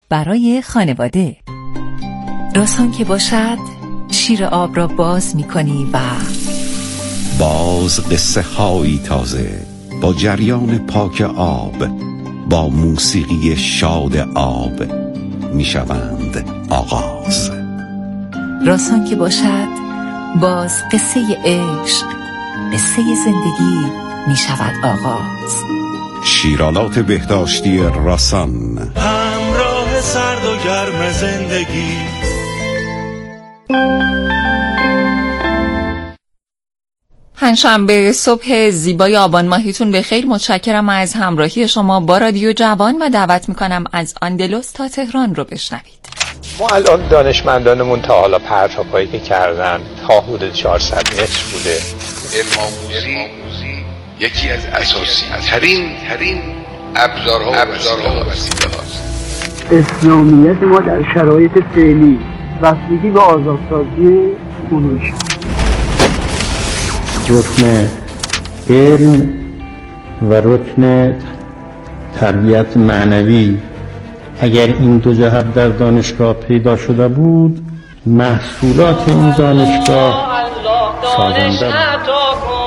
برای خانواده. راسان که باشد شیر آب را باز می‌کنی و باز قصه هایی تازه با جریان پاک آب، با موسیقی شاد آب میشوند آغاز. راسان که باشد باز قصه عشق، قصه زندگی میشود آغاز. شیرالات بهداشتی راسان، همراه سرد و گرم زندگی. پنجشنبه صبح زیبای آبان ماهیتون بخیر. متشکرم از همراهی شما با رادیو جوان و دعوت میکنم از آندلس تا تهران رو بشنوید. ما الان دانشمندانمون تا حالا پرتاب‌هایی که کردن تا حدود 400 متر بوده. علم آموزی یکی از اساسی ترین ابزارها و وسیله هاست. اسلامیت ما در شرایط فعلی بستگی به آزادسازی کنونش، رکن علم و رکن تربیت معنوی اگر این دو جهت در دانشگاه پیدا شده بود، محصولات این دانشگاه سازنده بود.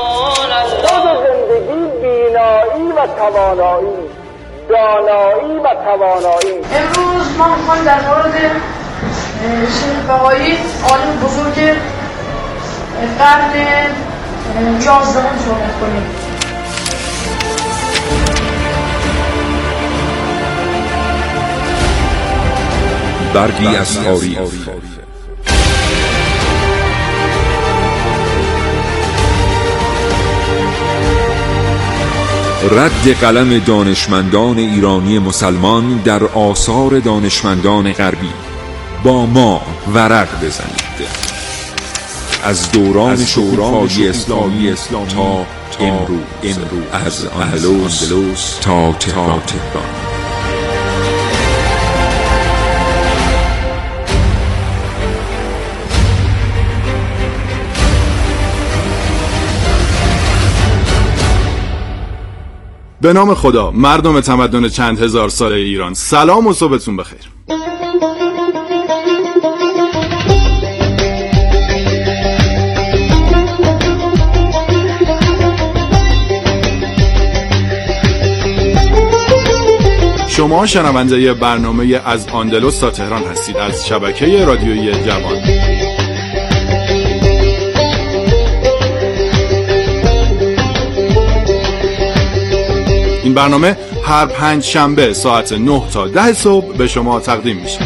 زندگی بینایی و توانایی، دانایی و توانایی. امروز ما میخوایم در مورد شیخ بهایی، عالم بزرگ قرن 11 صحبت کنیم. برگی از تاریخ، رد قلم دانشمندان ایرانی مسلمان در آثار دانشمندان غربی. با ما ورق بزنید از دوران شکوفایی اسلامی تا امروز، از اندلس تا تهران. به نام خدا، مردم تمدن چند هزار ساله ایران، سلام و صبحتون بخیر. شما شنونده برنامه از آندلس تا تهران هستید از شبکه رادیویی جوان. این برنامه هر 5 شنبه ساعت 9 تا 10 صبح به شما تقدیم میشه.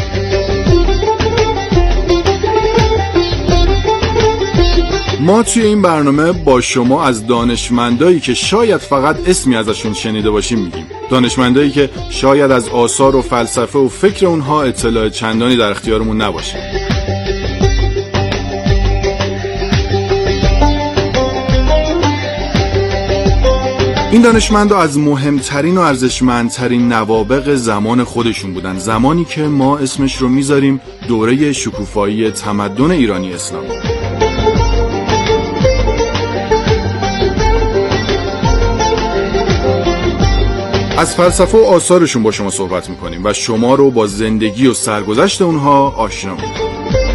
ما توی این برنامه با شما از دانشمندایی که شاید فقط اسمی ازشون شنیده باشیم میگیم. دانشمندایی که شاید از آثار و فلسفه و فکر اونها اطلاع چندانی در اختیارمون نباشه. این دانشمندا از مهمترین و ارزشمندترین نوابغ زمان خودشون بودن، زمانی که ما اسمش رو میذاریم دوره شکوفایی تمدن ایرانی اسلامی. از فلسفه و آثارشون با شما صحبت میکنیم و شما رو با زندگی و سرگذشت اونها آشنا میکنیم.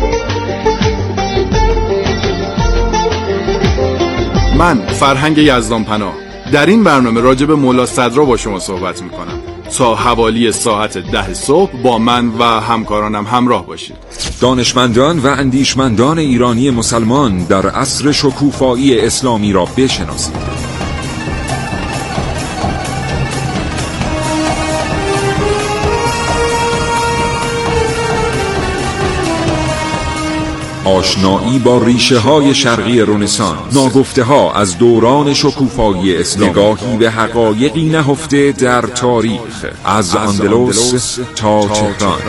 من فرهنگ یزدانپناه در این برنامه راجع به مولا صدرا با شما صحبت میکنم. تا حوالی ساعت 10 صبح با من و همکارانم همراه باشید. دانشمندان و اندیشمندان ایرانی مسلمان در عصر شکوفایی اسلامی را بشناسید. آشنایی با ریشه های شرقی رنسانس، ناگفته ها از دوران شکوفایی اسلام، نگاهی به حقایقی نهفته در تاریخ از اندلس تا تهران.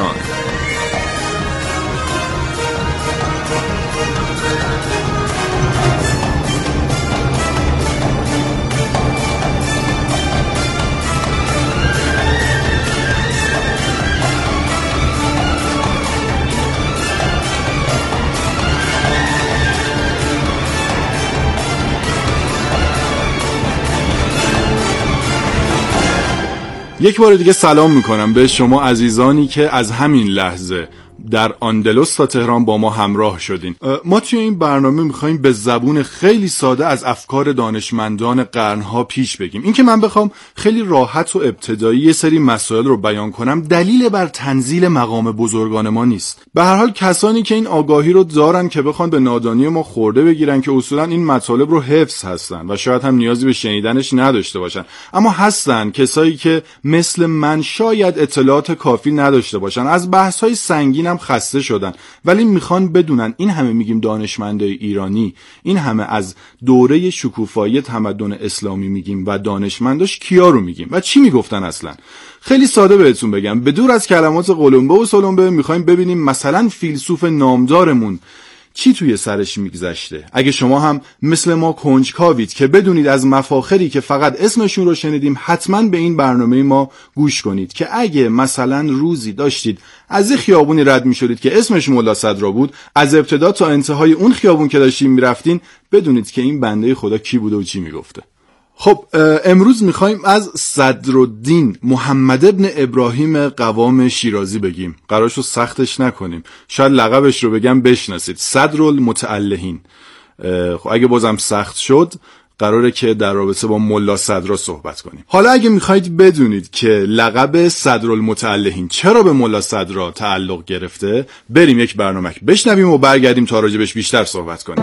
یک بار دیگه سلام میکنم به شما عزیزانی که از همین لحظه در آندلس تا تهران با ما همراه شدین. ما توی این برنامه میخوایم به زبون خیلی ساده از افکار دانشمندان قرنها پیش بگیم. این که من بخوام خیلی راحت و ابتدایی یه سری مسائل رو بیان کنم دلیل بر تنزیل مقام بزرگان ما نیست. به هر حال کسانی که این آگاهی رو دارن که بخوان به نادانی ما خورده بگیرن که اصولا این مطالب رو حفظ هستن و شاید هم نیازی به شنیدنش نداشته باشن، اما هستن کسایی که مثل من شاید اطلاعات کافی نداشته باشن، از بحث‌های سنگین هم خسته شدن، ولی میخوان بدونن این همه میگیم دانشمندای ایرانی، این همه از دوره شکوفایی تمدن اسلامی میگیم و دانشمنداش کیا رو میگیم و چی میگفتن اصلا. خیلی ساده بهتون بگم، به دور از کلمات قلمبه و سلمبه میخوایم ببینیم مثلا فیلسوف نامدارمون چی توی سرش میگذشته. اگه شما هم مثل ما کنجکاوید که بدونید از مفاخری که فقط اسمشون رو شنیدیم، حتما به این برنامه ما گوش کنید که اگه مثلا روزی داشتید از خیابونی رد میشدید که اسمش ملا صدرا بود، از ابتدا تا انتهای اون خیابون که داشتین میرفتین بدونید که این بنده خدا کی بوده و چی میگفته. خب امروز میخوایم از صدرالدین محمد ابن ابراهیم قوام شیرازی بگیم. قرارشو سختش نکنیم، شاید لقبش رو بگم بشناسید، صدرالمتعلهین. خب اگه بازم سخت شد قراره که در رابطه با ملا صدرا صحبت کنیم. حالا اگه میخواید بدونید که لقب صدرالمتعلهین چرا به ملا صدرا تعلق گرفته، بریم یک برنامه بشنویم و برگردیم تا راجبش بیشتر صحبت کنیم.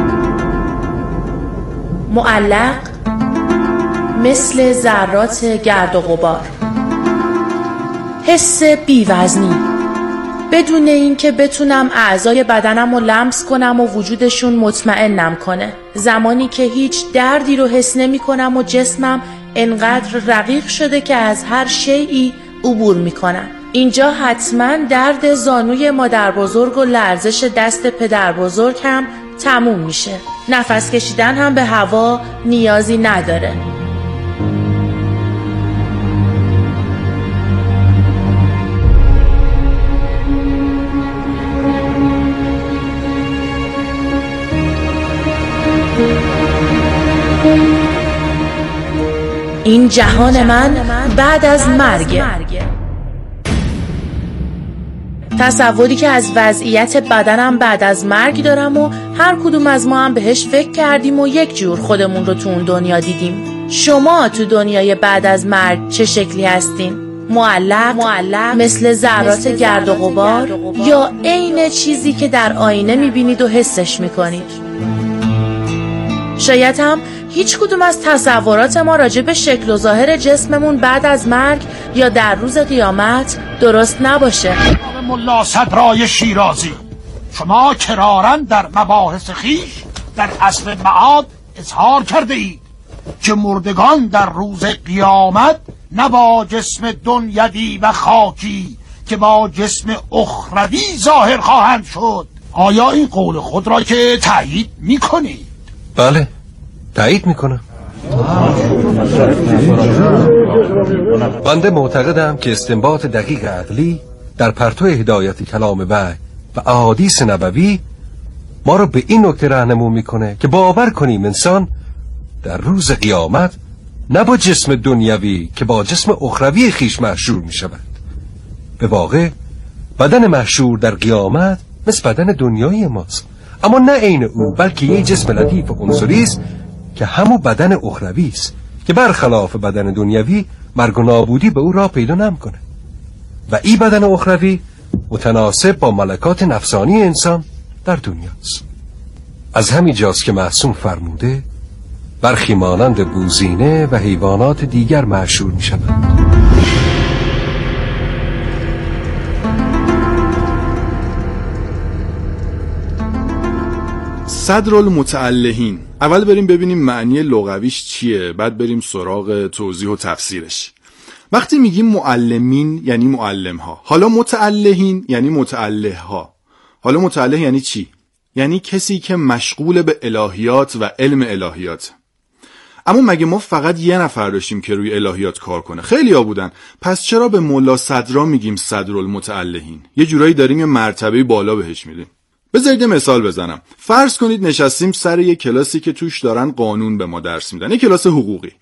معلق مثل ذرات گرد و غبار، حس بی‌وزنی، بدون اینکه بتونم اعضای بدنم رو لمس کنم و وجودشون مطمئنم کنه، زمانی که هیچ دردی رو حس نمی کنم و جسمم انقدر رقیق شده که از هر شیئی عبور می کنم. اینجا حتما درد زانوی مادر بزرگ و لرزش دست پدر بزرگ هم تموم میشه. نفس کشیدن هم به هوا نیازی نداره. این جهان من بعد از مرگ. تصوری که از وضعیت بدنم بعد از مرگ دارم و هر کدوم از ما هم بهش فکر کردیم و یک جور خودمون رو تو اون دنیا دیدیم. شما تو دنیای بعد از مرگ چه شکلی هستین؟ معلق مثل ذرات گرد و غبار یا عین چیزی که در آینه میبینید و حسش میکنید؟ شاید هم هیچ کدوم از تصورات ما راجع به شکل و ظاهر جسممون بعد از مرگ یا در روز قیامت درست نباشه. ملا صدرای شیرازی، شما کراراً در مباحث خویش در اصل معاد اظهار کرده اید که مردگان در روز قیامت نه با جسم دنیوی و خاکی که با جسم اخروی ظاهر خواهند شد. آیا این قول خود را که تایید میکنید؟ بله، تایید میکنم. بنده معتقدم که استنباط دقیق عقلی در پرتو هدایت کلام وحی و احادیث نبوی ما رو به این نکته راهنمون میکنه که باور کنیم انسان در روز قیامت نه با جسم دنیوی که با جسم اخروی خیش محشور میشود. به واقع بدن محشور در قیامت مثل بدن دنیایی ماست، اما نه عین او، بلکه یه جسم لطیف و عنصری است که همون بدن اخروی است که برخلاف بدن دنیوی مرگ و نابودی به او راه پیدا نمیکنه و این بدن اخروی متناسب با ملکات نفسانی انسان در دنیاست. از همین جاست که معصوم فرموده برخی مانند بوزینه و حیوانات دیگر محشور می شوند. صدرالمتعلهین، اول بریم ببینیم معنی لغویش چیه، بعد بریم سراغ توضیح و تفسیرش. وقتی میگیم معلمین یعنی معلم ها، حالا متعلهین یعنی متعله ها. حالا متعله یعنی چی؟ یعنی کسی که مشغول به الهیات و علم الهیات. اما مگه ما فقط یه نفر داشتیم که روی الهیات کار کنه؟ خیلی ها بودن. پس چرا به ملا صدرا میگیم صدرالمتعلهین؟ یه جورایی داریم یه مرتبه بالا بهش میدیم. بذارید یه مثال بزنم. فرض کنید نشستیم سر یه کلاسی که توش دارن قانون به ما درس میدن، یه کلاس حقوقی.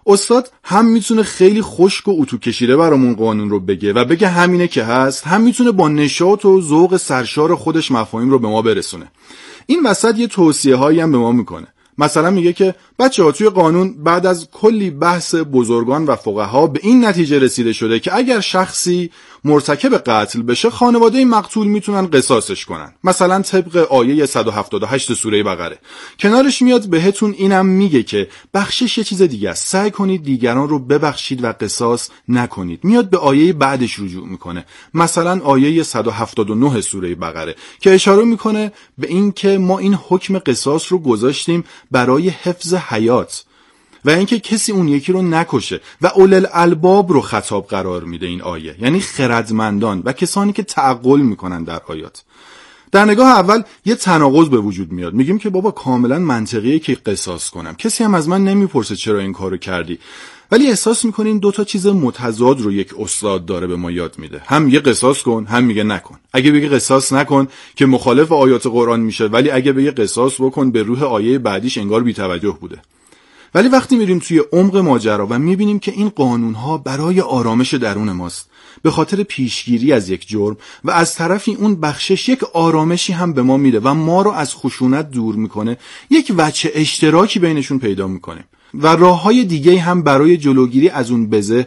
استاد هم میتونه خیلی خشک و اتو کشیده برامون قانون رو بگه و بگه همینه که هست، هم میتونه با نشاط و ذوق سرشار خودش مفاهیم رو به ما برسونه. این وسط یه توصیه هایی هم به ما میکنه. مثلا میگه که بچه‌ها توی قانون بعد از کلی بحث بزرگان و فقها به این نتیجه رسیده شده که اگر شخصی مرتکب قتل بشه خانواده مقتول میتونن قصاصش کنن، مثلا طبق آیه 178 سوره بقره. کنارش میاد بهتون اینم میگه که بخشش یه چیز دیگه است، سعی کنید دیگران رو ببخشید و قصاص نکنید. میاد به آیه بعدش رجوع میکنه، مثلا آیه 179 سوره بقره که اشاره میکنه به این که ما این حکم قصاص رو گذاشتیم برای حفظ حیات و اینکه کسی اون یکی رو نکشه و اولل الالباب رو خطاب قرار میده این آیه، یعنی خردمندان و کسانی که تعقل میکنن در آیات. در نگاه اول یه تناقض به وجود میاد، میگیم که بابا کاملا منطقیه که قصاص کنم، کسی هم از من نمیپرسه چرا این کارو کردی، ولی احساس میکنین دو تا چیز متضاد رو یک استاد داره به ما یاد میده، هم میگه قصاص کن هم میگه نکن. اگه بگه قصاص نکن که مخالف آیات قرآن میشه، ولی اگه بگه قصاص بکن به روح آیه بعدیش انگار بی‌توجه بوده. ولی وقتی میریم توی عمق ماجرا و میبینیم که این قانونها برای آرامش درون ماست، به خاطر پیشگیری از یک جرم، و از طرفی اون بخشش یک آرامشی هم به ما میده و ما رو از خشونت دور میکنه، یک وجه اشتراکی بینشون پیدا میکنه و راههای دیگه هم برای جلوگیری از اون بزه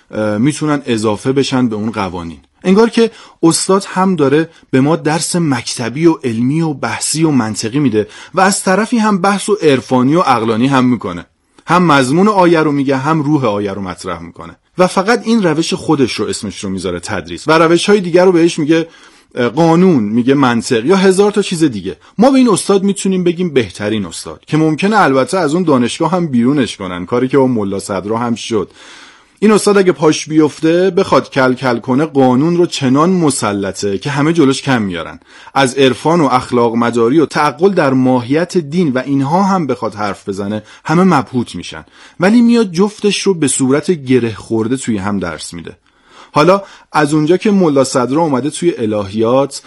میتونن اضافه بشن به اون قوانین. انگار که استاد هم داره به ما درس مکتبی و علمی و بحثی و منطقی میده و از طرفی هم بحث و عرفانی و عقلانی هم میکنه، هم مضمون آیه رو میگه هم روح آیه رو مطرح میکنه و فقط این روش خودش رو اسمش رو میذاره تدریس و روش‌های دیگر رو بهش میگه قانون، میگه منطق یا هزار تا چیز دیگه. ما به این استاد میتونیم بگیم بهترین استاد، که ممکنه البته از اون دانشگاه هم بیرونش کنن، کاری که با ملا صدرا هم شد. این استاد اگه پاش بیفته بخواد کل کل کنه قانون رو چنان مسلطه که همه جلوش کم میارن. از عرفان و اخلاق مداری و تعقل در ماهیت دین و اینها هم بخواد حرف بزنه همه مبهوت میشن، ولی میاد جفتش رو به صورت گره خورده توی هم درس میده. حالا از اونجا که ملا صدرا اومده توی الهیات،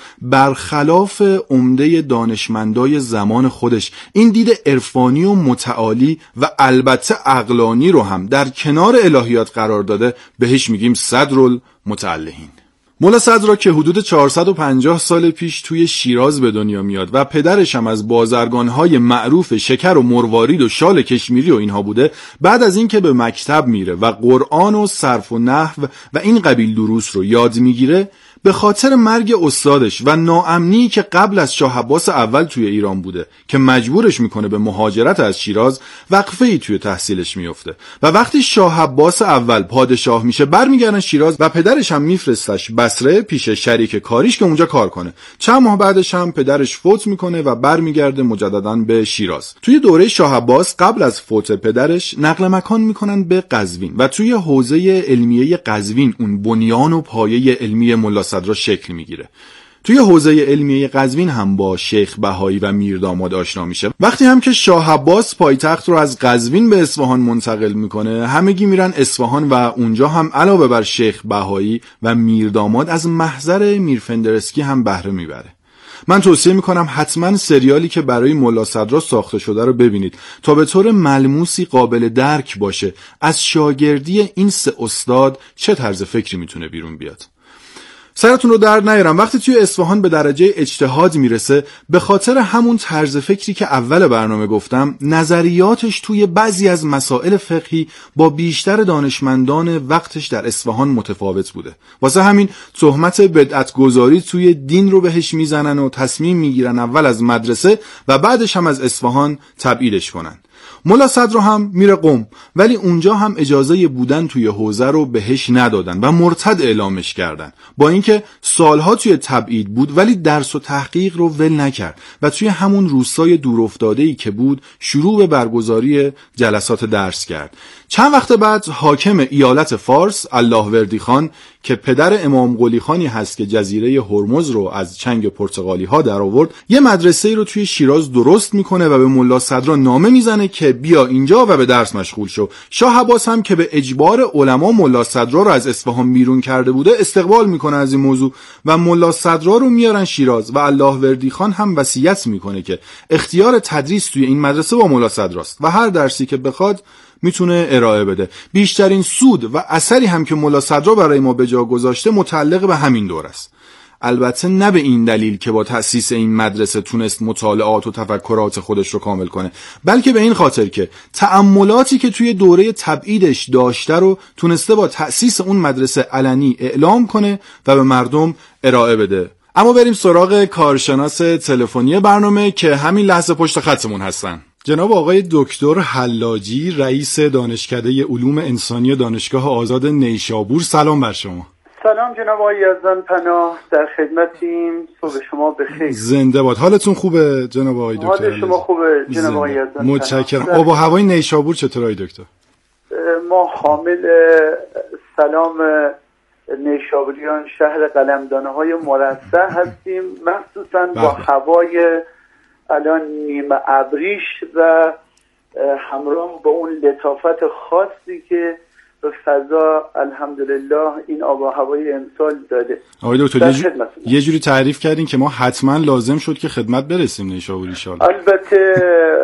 برخلاف عمده دانشمندای زمان خودش این دید عرفانی و متعالی و البته عقلانی رو هم در کنار الهیات قرار داده، بهش میگیم صدرالمتعلهین. ملا صدرا که حدود 450 سال پیش توی شیراز به دنیا میاد و پدرش هم از بازرگانهای معروف شکر و مروارید و شال کشمیری و اینها بوده، بعد از این که به مکتب میره و قرآن و صرف و نحو و این قبیل دروس رو یاد میگیره، به خاطر مرگ استادش و ناامنی که قبل از شاه عباس اول توی ایران بوده که مجبورش میکنه به مهاجرت از شیراز، وقفه‌ای توی تحصیلش میفته و وقتی شاه عباس اول پادشاه میشه برمیگردن شیراز و پدرش هم میفرستش بصره پیش شریک کاریش که اونجا کار کنه. چند ماه بعدش هم پدرش فوت میکنه و برمیگرده مجددا به شیراز. توی دوره شاه عباس قبل از فوت پدرش نقل مکان میکنن به قزوین و توی حوزه علمیه قزوین اون بنیان و پایه علمی ملا صدرا شکل میگیره. توی حوزه علمیه قزوین هم با شیخ بهایی و میرداماد آشنا میشه. وقتی هم که شاه عباس پایتخت رو از قزوین به اصفهان منتقل میکنه، همگی میرن اصفهان و اونجا هم علاوه بر شیخ بهایی و میرداماد از محضر میرفندرسکی هم بهره میبره. من توصیه میکنم حتما سریالی که برای ملا صدرا ساخته شده رو ببینید تا به طور ملموسی قابل درک باشه از شاگردی این سه استاد چه طرز فکری میتونه بیرون بیاد. سرتون رو درد نیارم، وقتی توی اصفهان به درجه اجتهاد میرسه، به خاطر همون طرز فکری که اول برنامه گفتم، نظریاتش توی بعضی از مسائل فقهی با بیشتر دانشمندان وقتش در اصفهان متفاوت بوده. واسه همین تهمت بدعت گذاری توی دین رو بهش میزنن و تصمیم میگیرن اول از مدرسه و بعدش هم از اصفهان تبعیدش کنن. ملا صدرا هم میره قم، ولی اونجا هم اجازه بودن توی حوزه رو بهش ندادن و مرتد اعلامش کردن. با اینکه سالها توی تبعید بود ولی درس و تحقیق رو ول نکرد و توی همون روستای دورافتاده‌ای که بود شروع به برگزاری جلسات درس کرد. چند وقت بعد حاکم ایالت فارس اللهوردی خان که پدر امام قلی خانی هست که جزیره هرمز رو از چنگ پرتغالی ها در آورد، یه مدرسه رو توی شیراز درست میکنه و به ملا صدرا نامه میزنه که بیا اینجا و به درس مشغول شو. شاه عباس هم که به اجبار علما ملا صدرا رو از اصفهان بیرون کرده بوده استقبال میکنه از این موضوع و ملا صدرا رو میارن شیراز و اللهوردی خان هم وصیت میکنه که اختیار تدریس توی این مدرسه با ملا صدراست و هر درسی که بخواد میتونه ارائه بده. بیشترین سود و اثری هم که ملا صدرا برای ما به جا گذاشته متعلق به همین دور است. البته نه به این دلیل که با تأسیس این مدرسه تونست مطالعات و تفکرات خودش رو کامل کنه، بلکه به این خاطر که تأملاتی که توی دوره تبعیدش داشته رو تونسته با تأسیس اون مدرسه علنی اعلام کنه و به مردم ارائه بده. اما بریم سراغ کارشناس تلفنی برنامه که همین لحظه پشت خطمون هستن. جناب آقای دکتر حلاجی، رئیس دانشکده علوم انسانی دانشگاه آزاد نیشابور. سلام بر شما. سلام جناب آقای یزدان پناه، در خدمتیم. صبح شما بخیر. زنده باد. حالتون خوبه جناب آقای دکتر؟ حال شما خوبه جناب آقای یزدان؟ متشکرم. آب و هوای نیشابور چطور آقای دکتر؟ ما حامل سلام نیشابوریان، شهر قلمدانه های مرصع هستیم، مخصوصا با هوای الان نیمه ابریش و همراه با اون لطافت خاصی که به فضا الحمدلله این آب و هوای امسال داده. آقای دکتر یه جوری تعریف کردین که ما حتما لازم شد که خدمت برسیم نیشابور ان شاء الله. البته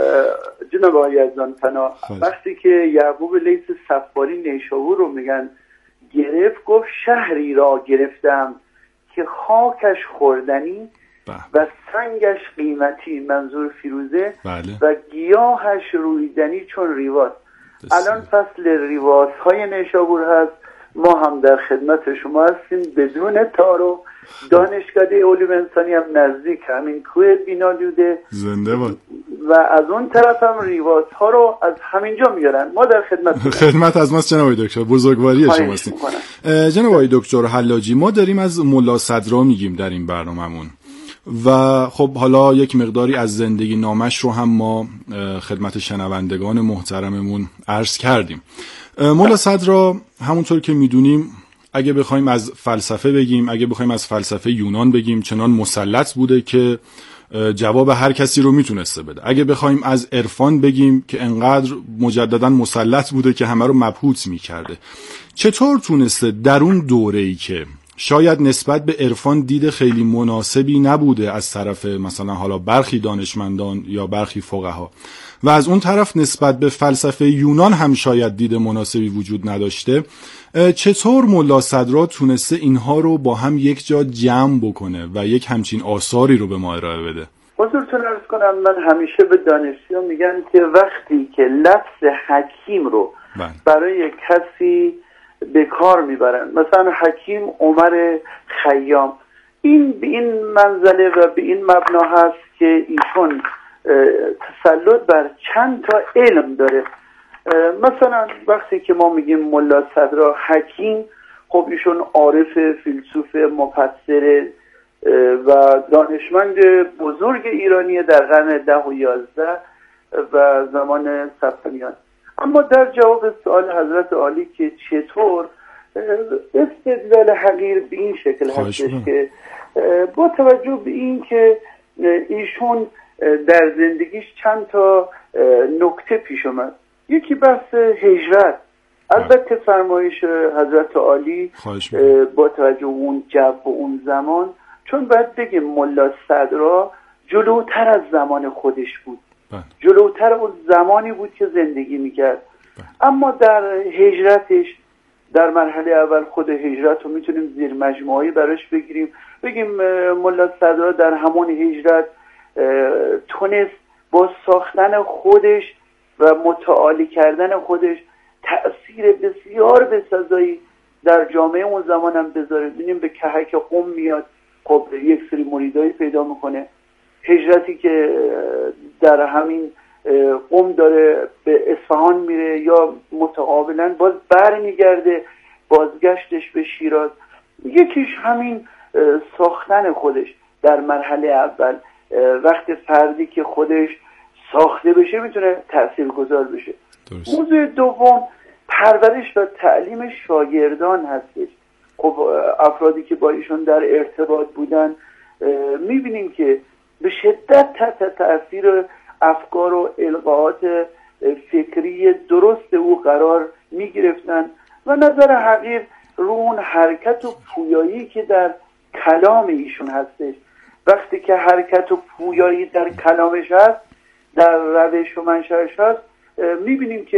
جناب آقای یزدان پناه، وقتی که یعقوب لیث صفاری نیشابور رو میگن گرفت، گفت شهری را گرفتم که خاکش خوردنی و سنگش قیمتی، منظور فیروزه، و گیاهش رویدنی چون ریواز. الان فصل ریواز های نیشابور هست، ما هم در خدمت شما هستیم بدون تارو. دانشکده علوم انسانی هم نزدیک همین کوه بینالوده، زنده باد، و از اون طرف هم ریواز ها رو از همینجا میارن. ما در خدمت از ماست جناب دکتر، بزرگواری شما هستیم. جناب آقای دکتر حلاجی، ما داریم از ملا صدرا میگیم در این برنامه‌مون و خب حالا یک مقداری از زندگی نامش رو هم ما خدمت شنوندگان محترممون عرض کردیم. ملا صدرا همونطور که میدونیم اگه بخوایم از فلسفه بگیم، اگه بخوایم از فلسفه یونان بگیم، چنان مسلط بوده که جواب هر کسی رو میتونسته بده. اگه بخوایم از عرفان بگیم که انقدر مجددا مسلط بوده که همه رو مبهوت میکرده. چطور تونسته در اون دوره‌ای که شاید نسبت به عرفان دید خیلی مناسبی نبوده از طرف مثلا حالا برخی دانشمندان یا برخی فقها، و از اون طرف نسبت به فلسفه یونان هم شاید دید مناسبی وجود نداشته، چطور ملا صدرا تونسته اینها رو با هم یک جا جمع بکنه و یک همچین آثاری رو به ما ارائه بده؟ حضورتون عرض کنم، من همیشه به دانشجویان میگم که وقتی که لفظ حکیم رو برای کسی به کار میبرن، مثلا حکیم عمر خیام، این به این منزله و به این مبنا هست که ایشون تسلط بر چند تا علم داره. مثلا وقتی که ما میگیم ملا صدرا حکیم، خب ایشون عارف، فیلسوف، مفسر و دانشمند بزرگ ایرانی در قرن 10 و 11 و زمان صفویان. اما در جواب سوال حضرت عالی که چطور، استدلال حقیر به این شکل هستش که با توجه به این که ایشون در زندگیش چند تا نکته پیش اومد. یکی بحث هجرت. البته فرمایش حضرت عالی با توجه اون جو و اون زمان، چون باید بگیم ملا صدرا جلوتر از زمان خودش بود، جلوتر اون زمانی بود که زندگی میکرد. اما در هجرتش، در مرحله اول خود هجرت رو میتونیم زیر مجموعه‌ای براش بگیم ملا صدرا در همون هجرت تونست با ساختن خودش و متعالی کردن خودش تأثیر بسیار بسزایی در جامعه اون زمان هم بذاره. ببینیم به کهک قم میاد، خب یک سری مریدایی پیدا میکنه. هجرتی که در همین قم داره به اصفهان میره یا متقابلا باز بر میگرده، بازگشتش به شیراز. یکیش همین ساختن خودش در مرحله اول. وقت فردی که خودش ساخته بشه میتونه تاثیرگذار بشه. موضوع دوم پرورش و تعلیم شاگردان هستش. خب افرادی که با ایشون در ارتباط بودن میبینیم که به شدت تحت تاثیر افکار و القاءات فکری درست او قرار میگرفتن و نظر حقیر رو اون حرکت و پویایی که در کلام ایشون هستش. وقتی که حرکت و پویایی در کلامش هست، در روش و منشأش هست، میبینیم که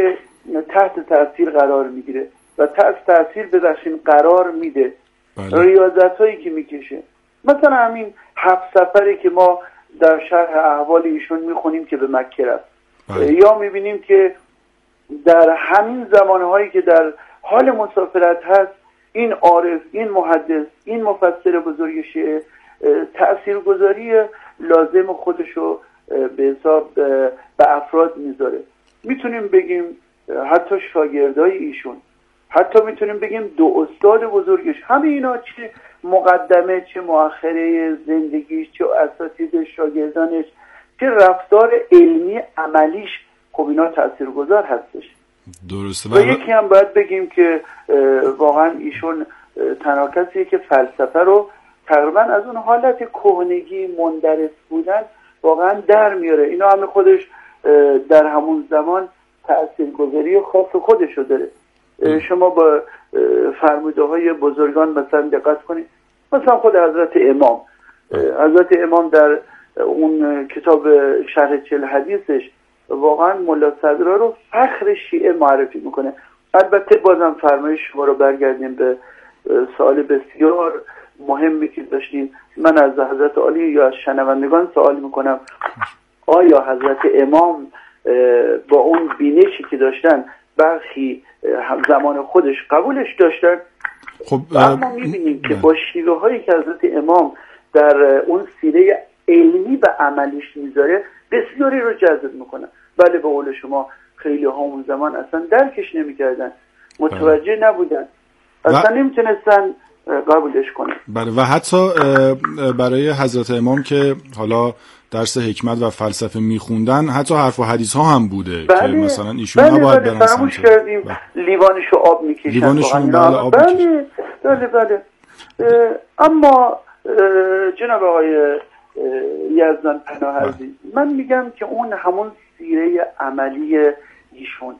تحت تاثیر قرار میگیره و تحت تاثیر ببخشید قرار میده. ریاضت هایی که میکشه، مثلا همین 7 سفری که ما در شرح احوال ایشون میخونیم که به مکه رفت، یا میبینیم که در همین زمانهایی که در حال مسافرت هست این عارف، این محدث، این مفسر بزرگ شیعه تأثیرگذاری لازم خودشو به حساب به افراد میذاره. میتونیم بگیم حتی شاگردای ایشون، حتی میتونیم بگیم 2 استاد بزرگش، همه اینا چه مقدمه چه مؤخره زندگیش، چه اساتید شاگردانش، چه رفتار علمی عملیش، خب اینا تأثیرگذار هستش. درسته. و یکی هم باید بگیم که واقعا ایشون تنها کسیه که فلسفه رو تقریبا از اون حالت کهنگی مندرس بودن واقعا در میاره. اینا همه خودش در همون زمان تأثیرگذاری خاص خودشو داره. شما با فرموده های بزرگان مثلا دقت کنید، مثلا خود حضرت امام در اون کتاب شرح 40 حدیثش واقعا ملا صدرا رو فخر شیعه معرفی میکنه. البته بازم فرمایش شما رو برگردیم به سوال بسیار مهمی که داشتیم. من از حضرت عالی یا از شنوندگان سوال میکنم آیا حضرت امام با اون بینشی که داشتن برخی زمان خودش قبولش داشتن؟ خب اما میبینیم که با شیوه هایی که حضرت امام در اون سیره علمی و عملیش میذاره بسیاری رو جذب میکنن. بله به قول شما خیلی ها اون زمان اصلا درکش نمیکردن، متوجه نبودن، اصلا نمیتونستن قبولش کنن. بله و حتی برای حضرت امام که حالا درس حکمت و فلسفه میخوندن حتی حرف و حدیث ها هم بوده که مثلا ایشون نباید برن فراموش کردیم لیوانشو آب میکشن. بله. اما جناب آقای یزدان پناه عزیز، من میگم که اون همون سیره عملی ایشون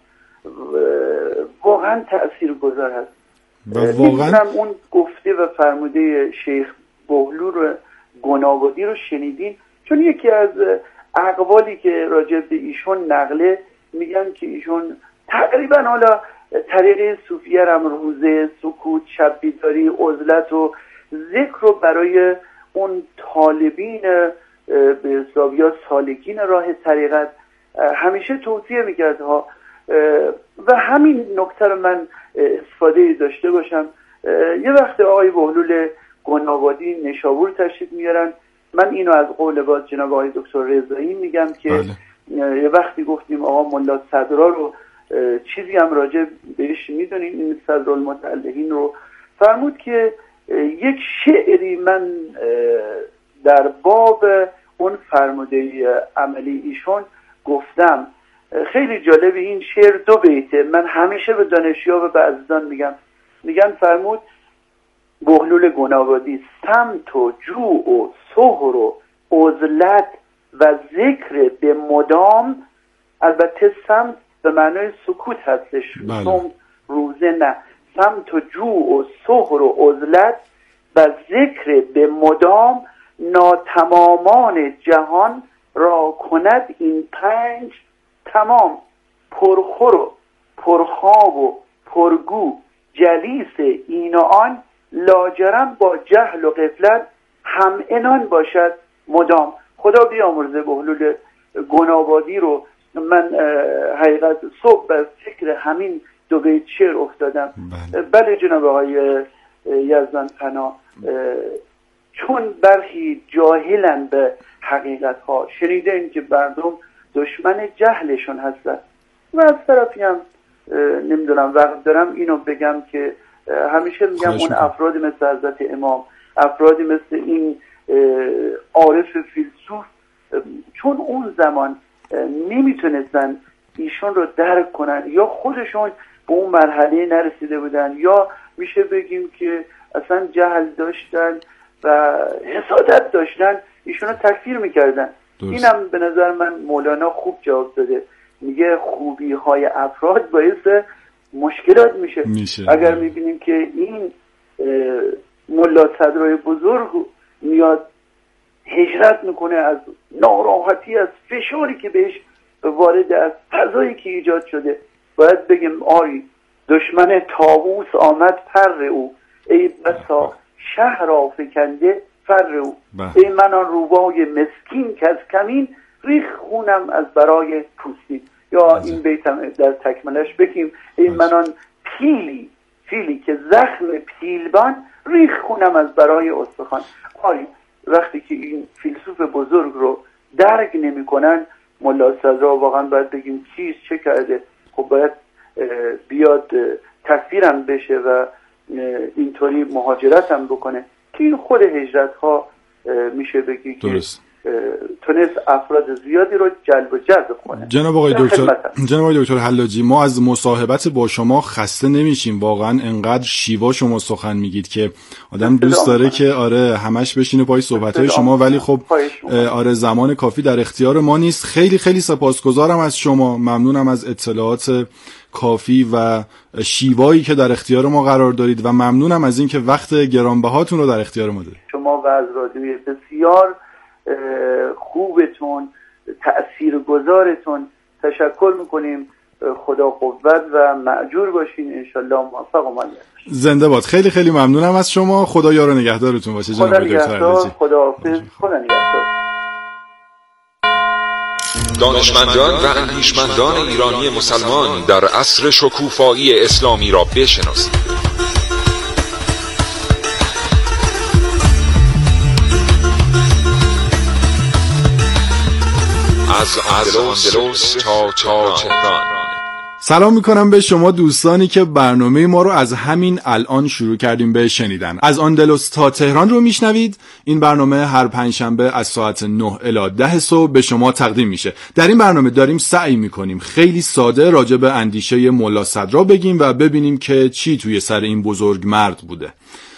واقعا تأثیرگذار هست. واقعا اون گفته و فرموده شیخ بهلول گنابادی رو شنیدین؟ چون یکی از اقوالی که راجع به ایشون نقله میگن که ایشون تقریبا حالا طریقه صوفیه روزه، سکوت، شب بیداری، عزلت و ذکر رو برای اون طالبین به حساب یا سالکین راه طریقت همیشه توصیه میکرد ها. و همین نکته رو من استفاده داشته باشم. یه وقت آقای بهلول گنابادی نشابور تشریف میارن، من اینو از قول باز جناب آقای دکتر رضایی میگم که یه وقتی گفتیم آقا ملا صدرا رو چیزی هم راجع بهش میدونیم، این صدرالمتعلقین رو فرمود که یک شعری من در باب اون فرموده عملی ایشون گفتم، خیلی جالب. این شعر 2 بیته، من همیشه به دانشجوها و به عزیزان میگن فرمود بهلول گنابادی: سمت و جوع و سهر و عزلت و ذکر به مدام. البته سمت به معنای سکوت هستش، صوم روزه نه. سمت و جوع و سهر و عزلت و ذکر به مدام، ناتمامان جهان را کند این 5 تمام. پرخور و پرخواب و پرگو جلیس این و آن، لاجرم با جهل و غفلت هم انان باشد مدام. خدا بیامرزه بهلول گنابادی رو. من حقیقت صبح به فکر همین 2 بیت شعر افتادم. بله جناب آقای یزدان پناه، چون برخی جاهلن به حقیقت ها، شنیده این که مردم دشمن جهلشون هستن. و از طرفی هم نمیدونم وقت دارم اینو بگم که همیشه میگم اون افراد مثل حضرت امام، افرادی مثل این عارف فیلسوف، چون اون زمان نمیتونستن ایشون رو درک کنن یا خودشون به اون مرحله نرسیده بودن، یا میشه بگیم که اصلا جهل داشتن و حسادت داشتن، ایشون رو تکفیر میکردن. اینم به نظر من مولانا خوب جواب داده، میگه خوبی های افراد باعث مشکلات میشه. اگر میبینیم که این ملا صدرای بزرگ میاد هجرت میکنه از ناراحتی، از فشاری که بهش وارد، از فضایی که ایجاد شده، باید بگیم آری دشمن طاووس آمد پر او، ای بسا شهر آفکنده فر او. ای من آن روبای مسکین که از کمین، ریخ خونم از برای پوستین. یا این بیتم در تکملش بگیم ای من آن فیلی که زخم پیلبان، ریخ خونم از برای استخوان. آری وقتی که این فیلسوف بزرگ رو درک نمی کنن، ملا صدرا واقعا باید بگیم چیز چه کرده. خب باید بیاد تصویرم بشه و اینطوری مهاجرت هم بکنه که این خود هجرت ها میشه بگی که تونست افراد زیادی رو جلب و جذب کنه. جناب آقای دکتر حلاجی، ما از مصاحبت با شما خسته نمیشیم. واقعا انقدر شیوا شما سخن میگید که آدم دوست داره که آره همش بشینه پای صحبت‌های شما، ولی خب آره زمان کافی در اختیار ما نیست. خیلی خیلی سپاسگزارم از شما، ممنونم از اطلاعات کافی و شیوایی که در اختیار ما قرار دارید و ممنونم از اینکه وقت گرانبهاتون رو در اختیار ما دارید. شما و از رادیوی بسیار خوبتون، تأثیرگذارتون تشکر میکنیم. خدا قوت و مأجور باشین، انشالله موفق و مالیت. زنده باد. خیلی خیلی ممنونم از شما. خدا یار و نگهدارتون باشه جناب دکتر حلاجی. خداحافظ. خدا نگهدار. دانشمندان و اندیشمندان ایرانی مسلمان در عصر شکوفایی اسلامی را بشناسید. از اندلس تا تهران. سلام میکنم به شما دوستانی که برنامه ما رو از همین الان شروع کردیم به شنیدن. از اندلس تا تهران رو میشنوید. این برنامه هر پنجشنبه از ساعت 9 الی 10 صبح به شما تقدیم میشه. در این برنامه داریم سعی میکنیم خیلی ساده راجع به اندیشه ملا صدرا بگیم و ببینیم که چی توی سر این بزرگ مرد بوده.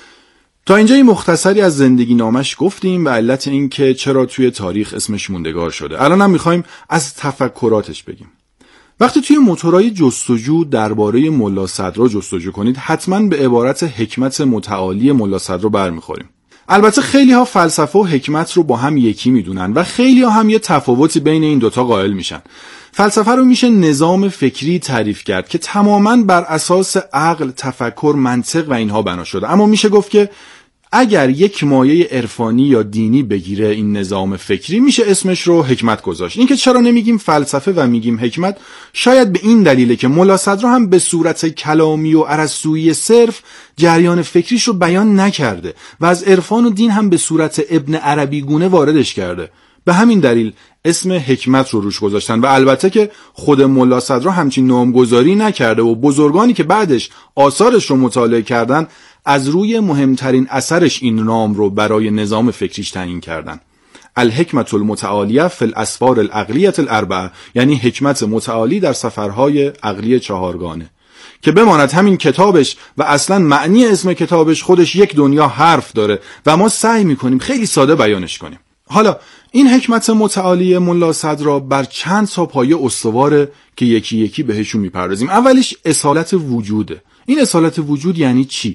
تا اینجا این مختصری از زندگی نامش گفتیم و علت این که چرا توی تاریخ اسمش موندگار شده. الان هم میخوایم از تفکراتش بگیم. وقتی توی موتورهای جستجو درباره ملا صدرا جستجو کنید، حتما به عبارت حکمت متعالی ملا صدرا برمیخوریم. البته خیلی ها فلسفه و حکمت رو با هم یکی میدونن و خیلی ها هم یه تفاوتی بین این دوتا قائل میشن. فلسفه رو میشه نظام فکری تعریف کرد که تماماً بر اساس عقل، تفکر، منطق و اینها بنا شده. اما میشه گفت که اگر یک مایه عرفانی یا دینی بگیره این نظام فکری، میشه اسمش رو حکمت گذاشت. این که چرا نمیگیم فلسفه و میگیم حکمت، شاید به این دلیله که ملا صدرا هم به صورت کلامی و ارسطویی صرف جریان فکریش رو بیان نکرده و از عرفان و دین هم به صورت ابن عربی گونه واردش کرده. به همین دلیل اسم حکمت رو روش گذاشتن و البته که خود ملا صدرا همچین نامگذاری نکرده و بزرگانی که بعدش آثارش رو مطالعه کردن از روی مهمترین اثرش این نام رو برای نظام فکریش تعیین کردن. الحکمت المتعالیه فی الاسفار العقلیه الاربعه، یعنی حکمت متعالی در سفرهای عقلی چهارگانه. که بماند همین کتابش و اصلا معنی اسم کتابش خودش یک دنیا حرف داره و ما سعی میکنیم خیلی ساده بیانش کنیم. حالا این حکمت متعالی ملا صدرا بر چند تا پایه استواره که یکی یکی بهشون میپردازیم. اولیش اصالت وجوده. این اصالت وجود یعنی چی؟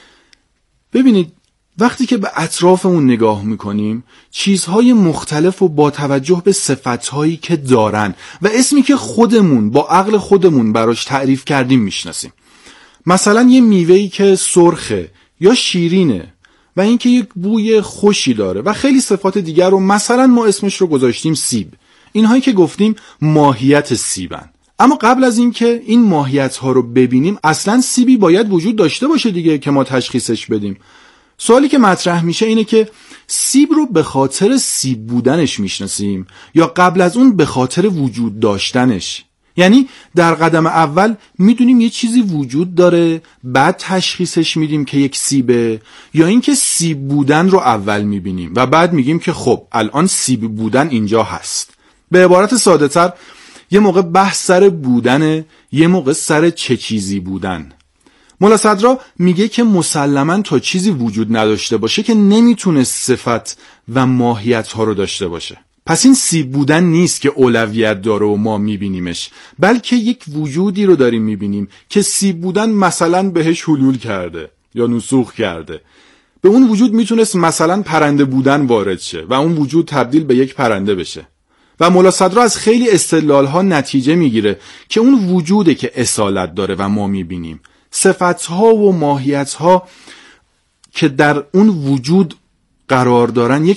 ببینید وقتی که به اطرافمون نگاه میکنیم چیزهای مختلف و با توجه به صفتهایی که دارن و اسمی که خودمون با عقل خودمون براش تعریف کردیم میشناسیم. مثلا یه میوهی که سرخه یا شیرینه و اینکه یک بوی خوشی داره و خیلی صفات دیگر رو مثلا ما اسمش رو گذاشتیم سیب. اینهایی که گفتیم ماهیت سیبن. اما قبل از اینکه این ماهیت ها رو ببینیم اصلا سیبی باید وجود داشته باشه دیگه که ما تشخیصش بدیم. سوالی که مطرح میشه اینه که سیب رو به خاطر سیب بودنش میشناسیم یا قبل از اون به خاطر وجود داشتنش؟ یعنی در قدم اول میدونیم یه چیزی وجود داره بعد تشخیصش میدیم که یک سیبه، یا اینکه سیب بودن رو اول میبینیم و بعد میگیم که خب الان سیب بودن اینجا هست. به عبارت ساده تر یه موقع بحث سر بودنه، یه موقع سر چه چیزی بودن. ملا صدرا میگه که مسلماً تا چیزی وجود نداشته باشه که نمیتونه صفت و ماهیت ها رو داشته باشه. پس این سیب بودن نیست که اولویت داره و ما میبینیمش، بلکه یک وجودی رو داریم میبینیم که سیب بودن مثلا بهش حلول کرده یا نسوخ کرده. به اون وجود میتونست مثلا پرنده بودن وارد شه و اون وجود تبدیل به یک پرنده بشه و مولا صدرا از خیلی استدلال‌ها نتیجه میگیره که اون وجوده که اصالت داره و ما میبینیم. صفت‌ها و ماهیت‌ها که در اون وجود قرار دارن یک